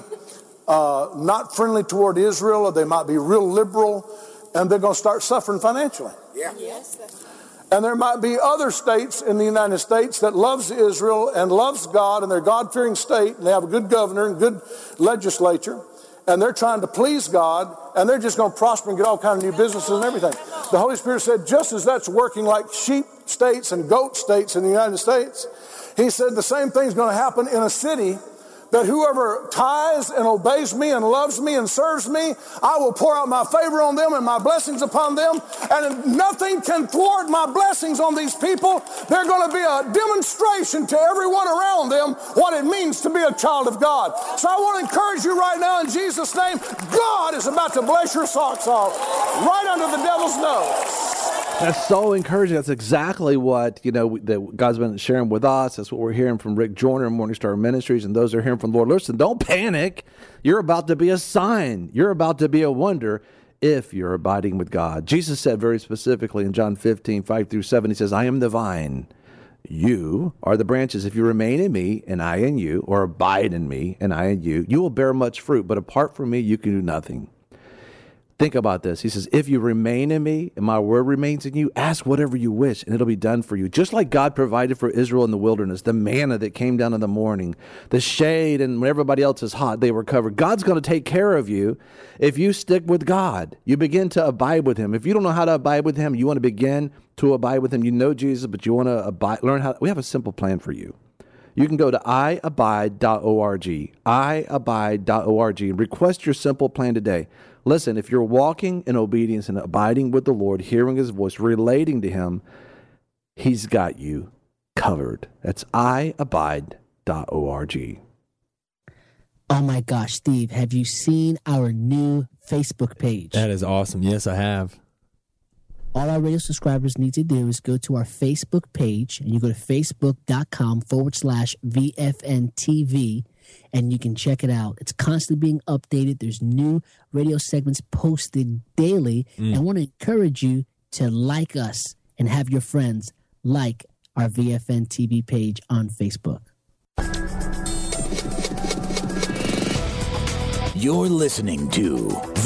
not friendly toward Israel, or they might be real liberal, and they're going to start suffering financially. Yeah. Yes. And there might be other states in the United States that loves Israel and loves God, and they're God-fearing state, and they have a good governor and good legislature, and they're trying to please God, and they're just going to prosper and get all kinds of new businesses and everything. The Holy Spirit said, just as that's working like sheep states and goat states in the United States, he said the same thing's going to happen in a city, that whoever tithes and obeys me and loves me and serves me, I will pour out my favor on them and my blessings upon them. And nothing can thwart my blessings on these people. They're going to be a demonstration to everyone around them what it means to be a child of God. So I want to encourage you right now in Jesus' name, God is about to bless your socks off right under the devil's nose. That's so encouraging. That's exactly what, that God's been sharing with us. That's what we're hearing from Rick Joyner and Morning Star Ministries, and those are hearing from the Lord. Listen, don't panic. You're about to be a sign. You're about to be a wonder if you're abiding with God. Jesus said very specifically in John 15:5-7, he says, I am the vine. You are the branches. If you remain in me and I in you, or abide in me and I in you, you will bear much fruit. But apart from me, you can do nothing. Think about this. He says, if you remain in me and my word remains in you, ask whatever you wish and it'll be done for you. Just like God provided for Israel in the wilderness, the manna that came down in the morning, the shade, and when everybody else is hot, they were covered. God's going to take care of you if you stick with God. You begin to abide with him. If you don't know how to abide with him, you want to begin to abide with him. You know Jesus, but you want to learn how. We have a simple plan for you. You can go to iabide.org, iabide.org, and request your simple plan today. Listen, if you're walking in obedience and abiding with the Lord, hearing his voice, relating to him, he's got you covered. That's iabide.org. Oh my gosh, Steve, have you seen our new Facebook page? That is awesome. Yes, I have. All our radio subscribers need to do is go to our Facebook page, and you go to facebook.com/VFNTV, and you can check it out. It's constantly being updated. There's new radio segments posted daily. And I want to encourage you to like us and have your friends like our VFN TV page on Facebook. You're listening to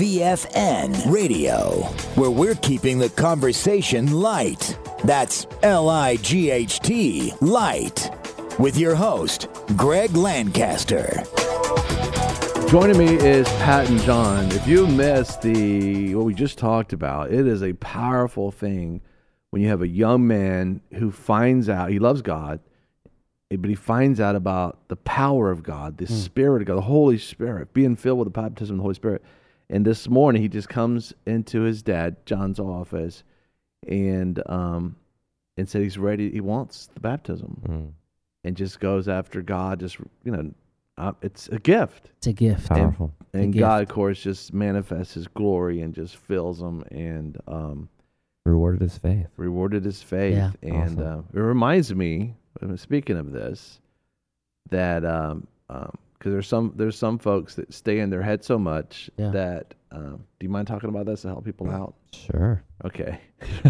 VFN Radio, where we're keeping the conversation light. That's L-I-G-H-T, light. With your host, Greg Lancaster. Joining me is Pat and John. If you missed what we just talked about, it is a powerful thing when you have a young man who finds out, he loves God, but he finds out about the power of God, the Spirit of God, the Holy Spirit, being filled with the baptism of the Holy Spirit. And this morning, he just comes into his dad, John's office, and said he's ready, he wants the baptism. And just goes after God, just, it's a gift. It's a gift. Powerful. And God, of course, just manifests his glory and just fills him and rewarded his faith. Yeah. And awesome. It reminds me, speaking of this, that because there's some folks that stay in their head so much that do you mind talking about this to help people out? Sure. Okay.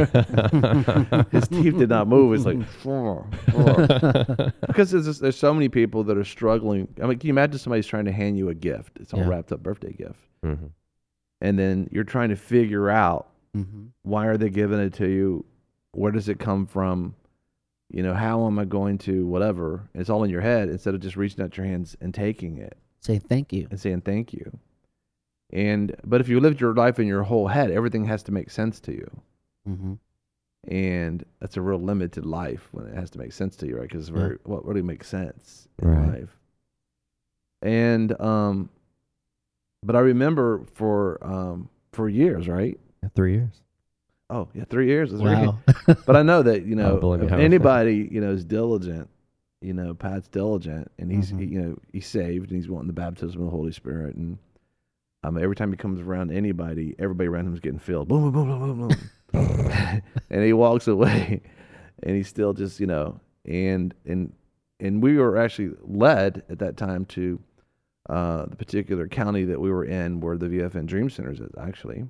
His teeth did not move. It's like because there's so many people that are struggling. I mean, can you imagine somebody's trying to hand you a gift? It's all wrapped up, birthday gift, and then you're trying to figure out why are they giving it to you? Where does it come from? How am I going to whatever? It's all in your head instead of just reaching out your hands and taking it. Say thank you. And saying thank you. But if you lived your life in your whole head, everything has to make sense to you. And that's a real limited life when it has to make sense to you, right? Because what really makes sense in life. And but I remember for years, right? 3 years. Oh, yeah, 3 years. That's wow. right. But I know that, if anybody, is diligent, Pat's diligent, and he's, he's saved, and he's wanting the baptism of the Holy Spirit. And every time he comes around anybody, everybody around him is getting filled. Boom, boom, boom, boom, boom, boom. And he walks away, and he's still just, and we were actually led at that time to the particular county that we were in where the VFN Dream Centers is, actually.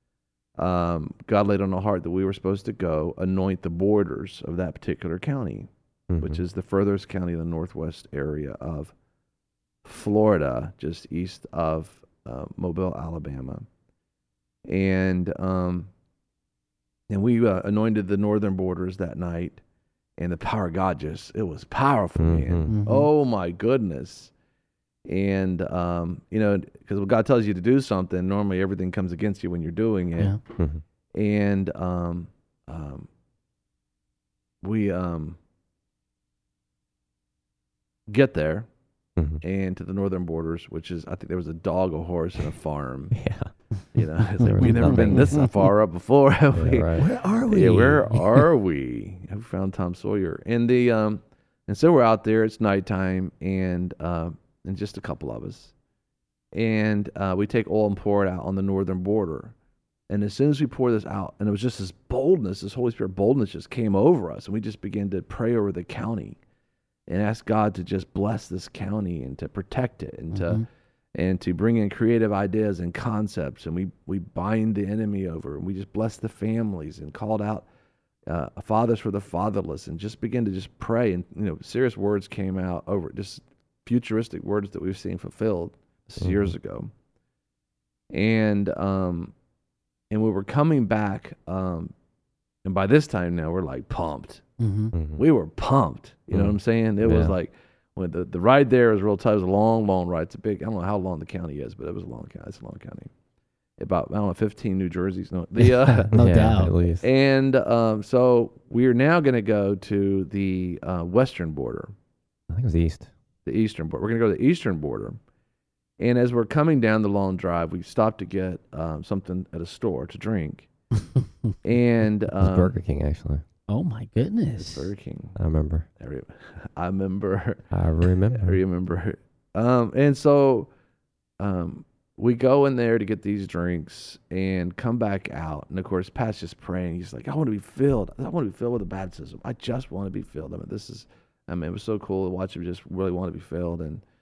God laid on the heart that we were supposed to go anoint the borders of that particular county, which is the furthest county in the northwest area of Florida, just east of Mobile, Alabama. And we anointed the northern borders that night, and the power of God it was powerful, man. Oh my goodness. And, because when God tells you to do something, normally everything comes against you when you're doing it. And we get there and to the northern borders, which is, I think there was a dog, a horse, and a farm. It's like, we've never been this far up before, have we? Right. Where are we? Yeah, where are we? We found Tom Sawyer. And and so we're out there, it's nighttime, and just a couple of us. And we take oil and pour it out on the northern border. And as soon as we pour this out, and it was just this boldness, this Holy Spirit boldness just came over us. And we just began to pray over the county and ask God to just bless this county and to protect it and to bring in creative ideas and concepts. And we bind the enemy over, and we just bless the families and called out fathers for the fatherless, and just begin to just pray. And, serious words came out over just futuristic words that we've seen fulfilled. This is years ago. And we were coming back, and by this time now we're like pumped. We were pumped. You know what I'm saying? It was like, when the ride there was real tight. It was a long, long ride. It's a big, I don't know how long the county is, but it was a long county. It's a long county. About, 15 New Jerseys. No doubt. At least. And so we are now going to go to the western border. I think it was east. The eastern border. We're going to go to the eastern border. And as we're coming down the long drive, we stopped to get something at a store to drink. And It was Burger King, actually. Oh my goodness. Burger King. I remember. I remember. And so we go in there to get these drinks and come back out. And of course, Pat's just praying. He's like, I want to be filled. I want to be filled with the baptism. I just want to be filled. It was so cool to watch him just really want to be filled.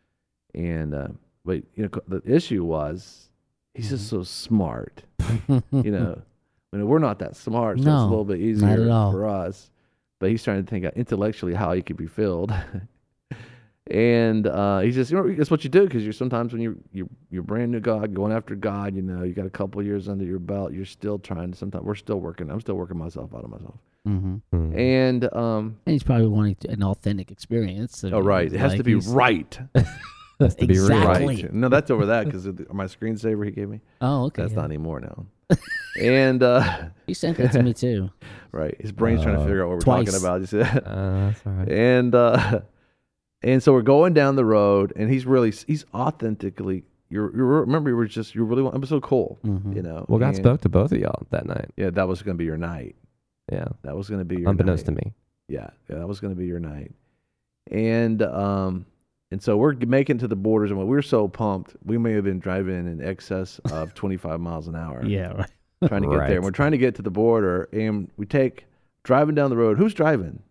But the issue was he's just so smart. We're not that smart, so it's a little bit easier for us. But he's trying to think intellectually how he could be filled. And he says, that's what you do, because you're sometimes when you're brand new God, going after God, you got a couple years under your belt, you're still trying to. Sometimes I'm still working myself out of myself. Mm-hmm. And he's probably wanting an authentic experience. So right, it has to be right. Has to be exactly. Right. No, that's over that because my screensaver he gave me. Oh, okay. That's not anymore now. And he sent it to me too. Right, his brain's trying to figure out what we're talking about. You see that? That's all right. And so we're going down the road, and he's authentically. You remember you really want. It was so cool, Well, God spoke to both of y'all that night. Yeah, that was going to be your night. Yeah, that was going to be your unbeknownst night. to me. Yeah, that was going to be your night. And so we're making it to the borders, and we were so pumped, we may have been driving in excess of 25 miles an hour. Yeah, right. Trying to get there. And we're trying to get to the border, and we driving down the road. Who's driving?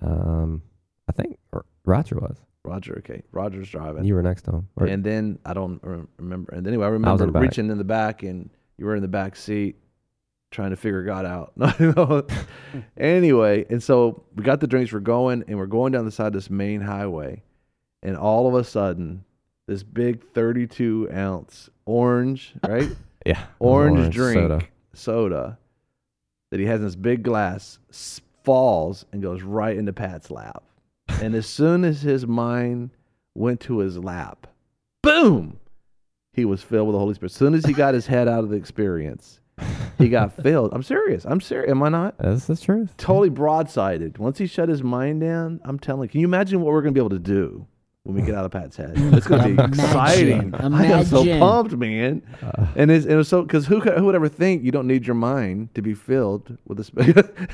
I think Roger was. Roger, okay. Roger's driving. You were next to him. And then, I don't remember. And anyway, I remember reaching in the back, and you were in the back seat trying to figure God out. Anyway, and so we got the drinks, we're going down the side of this main highway, and all of a sudden, this big 32-ounce orange, right? Yeah. Orange drink, soda, that he has in this big glass, falls and goes right into Pat's lap. And as soon as his mind went to his lap, boom, he was filled with the Holy Spirit. As soon as he got his head out of the experience, he got filled. I'm serious. Am I not? That's the truth. Totally broadsided. Once he shut his mind down, I'm telling you, can you imagine what we're going to be able to do when we get out of Pat's head? It's going to be exciting. I am so pumped, man. And it was so, because who would ever think you don't need your mind to be filled with the Spirit?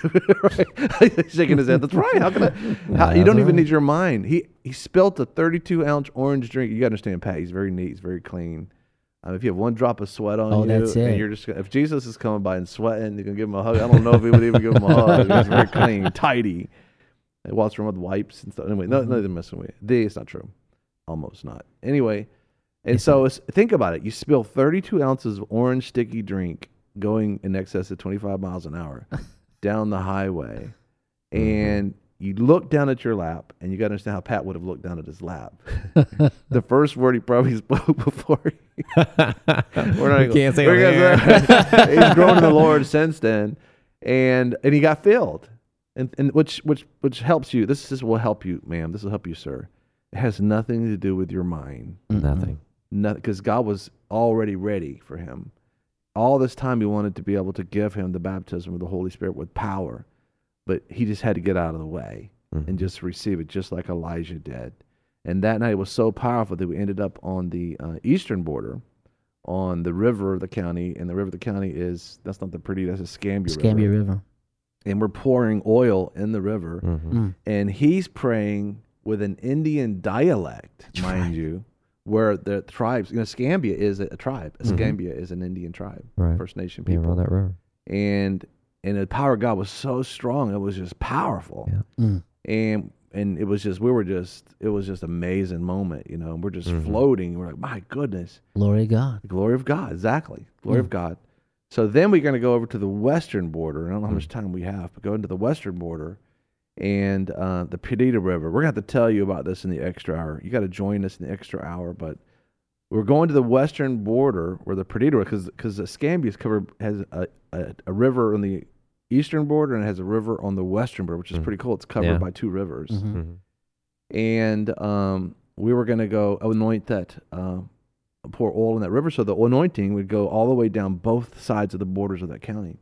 Right? Shaking his head. That's right. How can you don't even need your mind. He spilt a 32-ounce orange drink. You got to understand, Pat. He's very neat. He's very clean. If you have one drop of sweat on you, and you're just, if Jesus is coming by and sweating, you're gonna give him a hug. I don't know if he would even give him a hug. He's very clean, tidy. He walks around with wipes and stuff. Anyway, no, they're messing with you. It's not true. Almost not. Anyway, and so think about it. You spill 32 ounces of orange sticky drink going in excess of 25 miles an hour down the highway, and you look down at your lap, and you got to understand how Pat would have looked down at his lap. The first word he probably spoke before we're not can't say it. He's grown in the Lord since then, and he got filled, and which helps you. This will help you, ma'am. This will help you, sir. It has nothing to do with your mind. Nothing, because God was already ready for him. All this time, he wanted to be able to give him the baptism of the Holy Spirit with power. But he just had to get out of the way and just receive it, just like Elijah did. And that night was so powerful that we ended up on the eastern border, on the river of the county. And the river of the county that's not the pretty, that's a Scambia River. And we're pouring oil in the river. And he's praying with an Indian dialect, mind you, where the tribes, Scambia is a tribe. Scambia is an Indian tribe, First Nation people. Yeah, around that river. And the power of God was so strong; it was just powerful, and it was just it was just an amazing moment, And we're just floating. We're like, my goodness, glory of God, the glory of God, exactly, glory of God. So then we're going to go over to the western border. I don't know how much time we have, but go into the western border, and the Perdita River. We're going to have to tell you about this in the extra hour. You got to join us in the extra hour, but. We're going to the western border where the Perdita, because the Scambia has a river on the eastern border and it has a river on the western border, which is pretty cool. It's covered by two rivers. And we were going to go anoint that, pour oil in that river. So the anointing would go all the way down both sides of the borders of that county.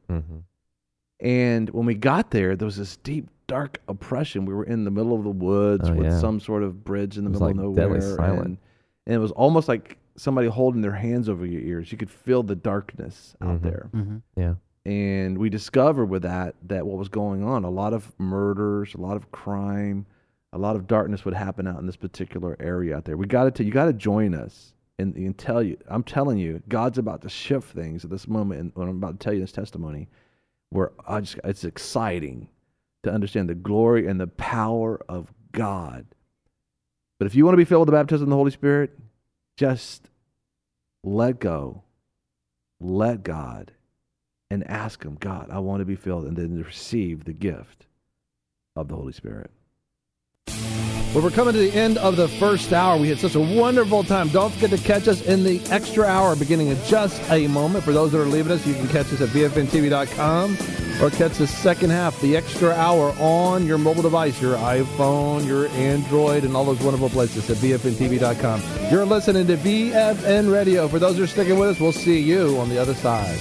And when we got there was this deep, dark oppression. We were in the middle of the woods with some sort of bridge in the middle of nowhere. Deadly silent. And it was almost like somebody holding their hands over your ears. You could feel the darkness out there. Yeah. And we discovered with that what was going on. A lot of murders, a lot of crime, a lot of darkness would happen out in this particular area out there. You got to join us and tell you. I'm telling you, God's about to shift things at this moment. And when I'm about to tell you this testimony, where it's exciting to understand the glory and the power of God. But if you want to be filled with the baptism of the Holy Spirit, just let go, let God, and ask him, God, I want to be filled, and then receive the gift of the Holy Spirit. Well, we're coming to the end of the first hour. We had such a wonderful time. Don't forget to catch us in the extra hour beginning in just a moment. For those that are leaving us, you can catch us at VFNTV.com or catch the second half, the extra hour, on your mobile device, your iPhone, your Android, and all those wonderful places at VFNTV.com. You're listening to VFN Radio. For those who are sticking with us, we'll see you on the other side.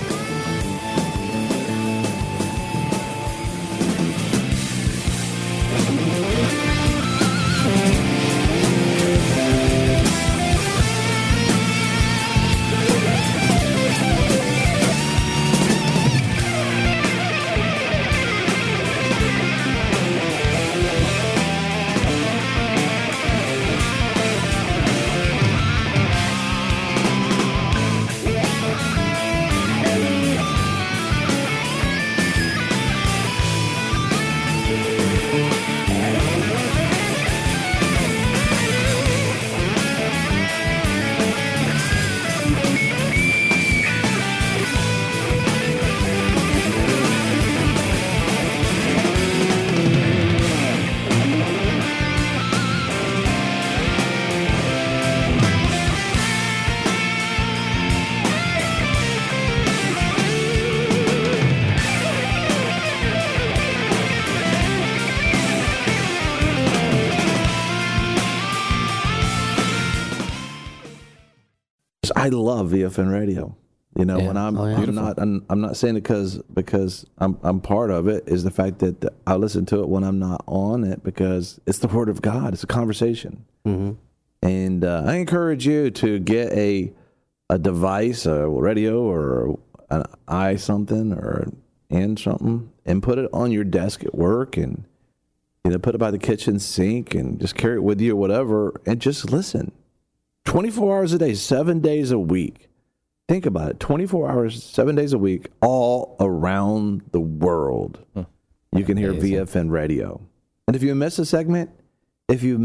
I love VFN Radio. You know, when I'm not saying it because I'm part of it, is the fact that I listen to it when I'm not on it, because it's the Word of God. It's a conversation. Mm-hmm. And I encourage you to get a device, a radio or an something or something, and put it on your desk at work, and put it by the kitchen sink and just carry it with you or whatever, and just listen. 24 hours a day, 7 days a week. Think about it. 24 hours, 7 days a week, all around the world. You can hear VFN Radio. And if you miss a segment, that you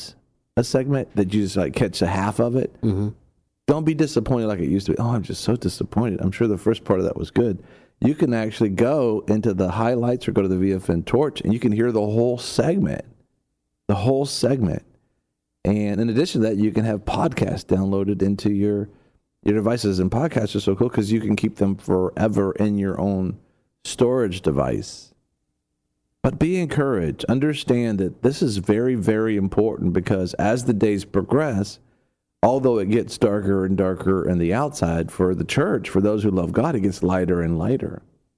just catch a half of it, don't be disappointed like it used to be. Oh, I'm just so disappointed. I'm sure the first part of that was good. You can actually go into the highlights or go to the VFN Torch, and you can hear the whole segment. The whole segment. And in addition to that, you can have podcasts downloaded into your devices. And podcasts are so cool because you can keep them forever in your own storage device. But be encouraged. Understand that this is very, very important, because as the days progress, although it gets darker and darker in the outside for the church, for those who love God, it gets lighter and lighter.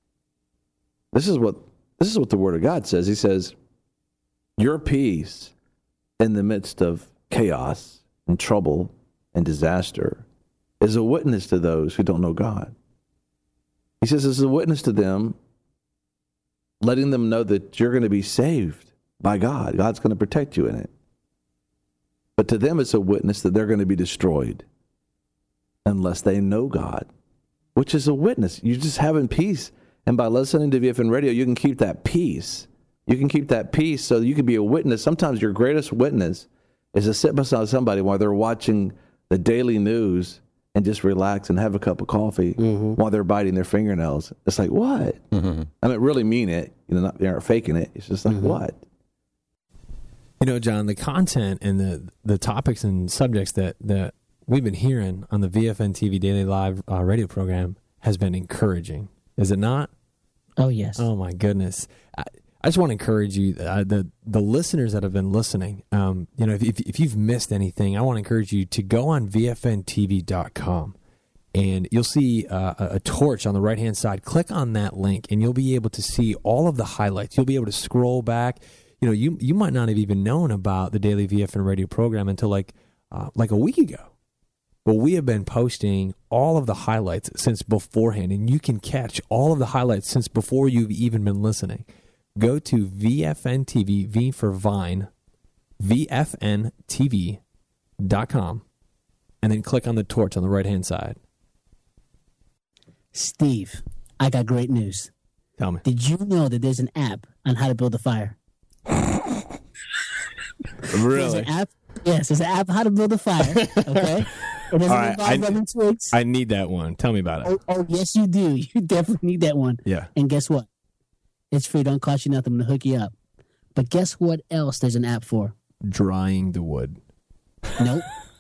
This is what the Word of God says. He says, your peace in the midst of chaos and trouble and disaster is a witness to those who don't know God. He says it's a witness to them, letting them know that you're going to be saved by God. God's going to protect you in it. But to them, it's a witness that they're going to be destroyed unless they know God, which is a witness. You're just having peace. And by listening to VFN Radio, you can keep that peace. You can keep that peace so you can be a witness. Sometimes your greatest witness is to sit beside somebody while they're watching the daily news and just relax and have a cup of coffee while they're biting their fingernails. It's like, what? I mean, really mean it. They aren't faking it. It's just like, what? John, the content and the topics and subjects that we've been hearing on the VFN TV Daily Live radio program has been encouraging. Is it not? Oh, yes. Oh, my goodness. I just want to encourage you, the listeners that have been listening, if you've missed anything, I want to encourage you to go on VFNTV.com, and you'll see a torch on the right-hand side. Click on that link, and you'll be able to see all of the highlights. You'll be able to scroll back. You might not have even known about the daily VFN radio program until like a week ago. But we have been posting all of the highlights since beforehand, and you can catch all of the highlights since before you've even been listening. Go to VFN TV, V for Vine, VFNTV.com, and then click on the torch on the right-hand side. Steve, I got great news. Tell me. Did you know that there's an app on how to build a fire? Really? There's an app. Yes, there's an app on how to build a fire. Okay. It doesn't involve rubbing twigs. I need that one. Tell me about it. Oh, yes, you do. You definitely need that one. Yeah. And guess what? It's free. Don't cost you nothing. I'm going to hook you up. But guess what else there's an app for? drying the wood. Nope.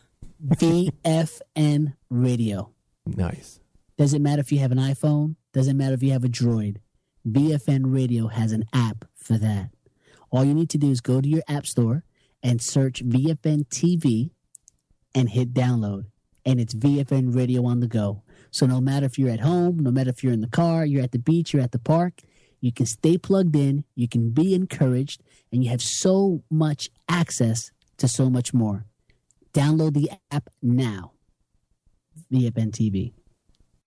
VFN Radio. Nice. Doesn't matter if you have an iPhone. Doesn't matter if you have a Droid. VFN Radio has an app for that. All you need to do is go to your app store and search VFN TV and hit download. And it's VFN Radio on the go. So no matter if you're at home, no matter if you're in the car, you're at the beach, you're at the park, you can stay plugged in, you can be encouraged, and you have so much access to so much more. Download the app now. VFN TV.